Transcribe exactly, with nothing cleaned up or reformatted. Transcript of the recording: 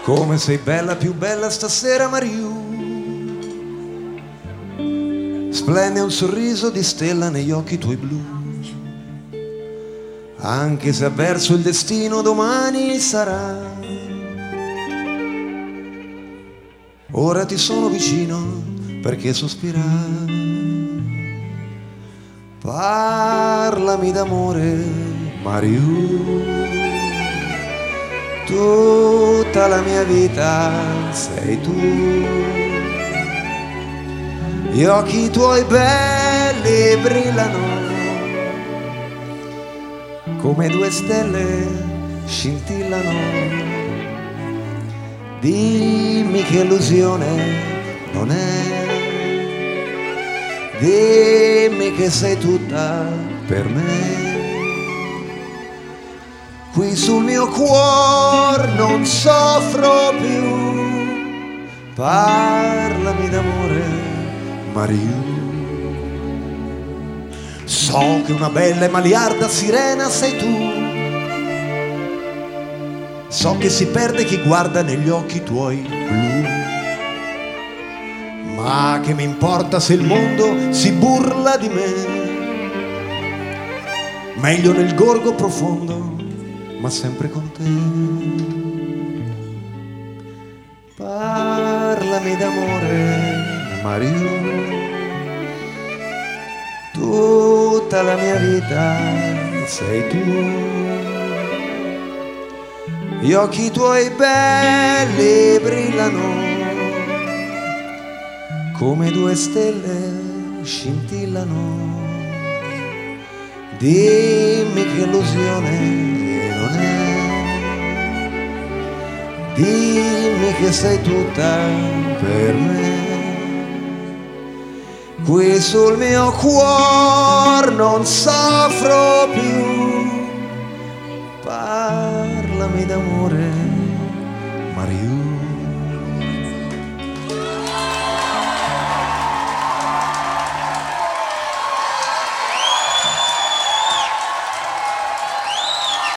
Come sei bella, più bella stasera, Mariù. Splende un sorriso di stella negli occhi tuoi blu. Anche se avverso il destino domani sarà, ora ti sono vicino perché sospirar. Parlami d'amore, Mariù. Tutta la mia vita sei tu. Gli occhi tuoi belli brillano come due stelle scintillano. Dimmi che illusione non è, dimmi che sei tutta per me. Qui sul mio cuore non soffro più. Parlami d'amore, Mariù. So che una bella e maliarda sirena sei tu. So che si perde chi guarda negli occhi tuoi blu. Ma che mi importa se il mondo si burla di me? Meglio nel gorgo profondo, ma sempre con te. Parlami d'amore, Mariù. Tutta la mia vita sei tu. Gli occhi tuoi belli brillano come due stelle scintillano. Dimmi che illusione non è, dimmi che sei tutta per me. Qui sul mio cuore non soffro più. Parlami d'amore, Mariù.